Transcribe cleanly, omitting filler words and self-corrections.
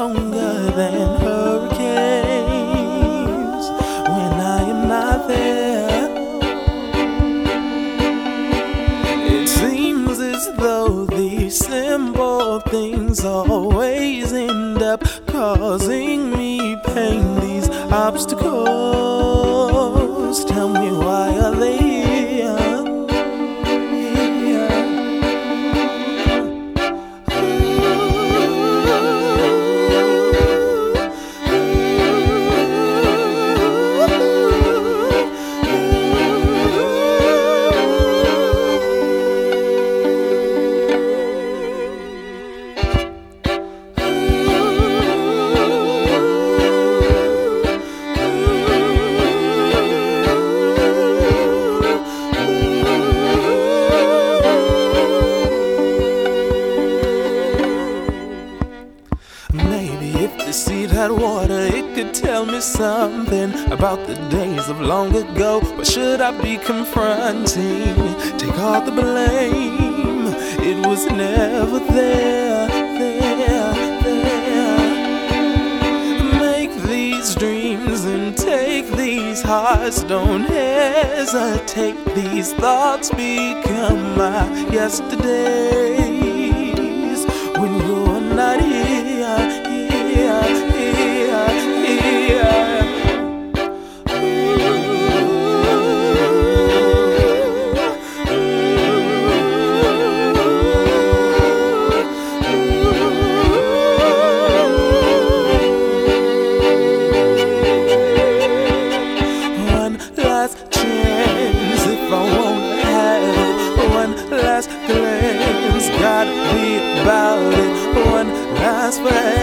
stronger than hurricanes when I am not there. It seems as though these simple things always end up causing me pain. These obstacles, tell me, why are they here? Maybe if the seed had water, it could tell me something about the days of long ago. But should I be confronting? Take all the blame. It was never there. Make these dreams and take these hearts. Don't hesitate. These thoughts become my yesterdays when you're not here. One last chance, if I won't have it. One last glance, gotta be about it. One last breath.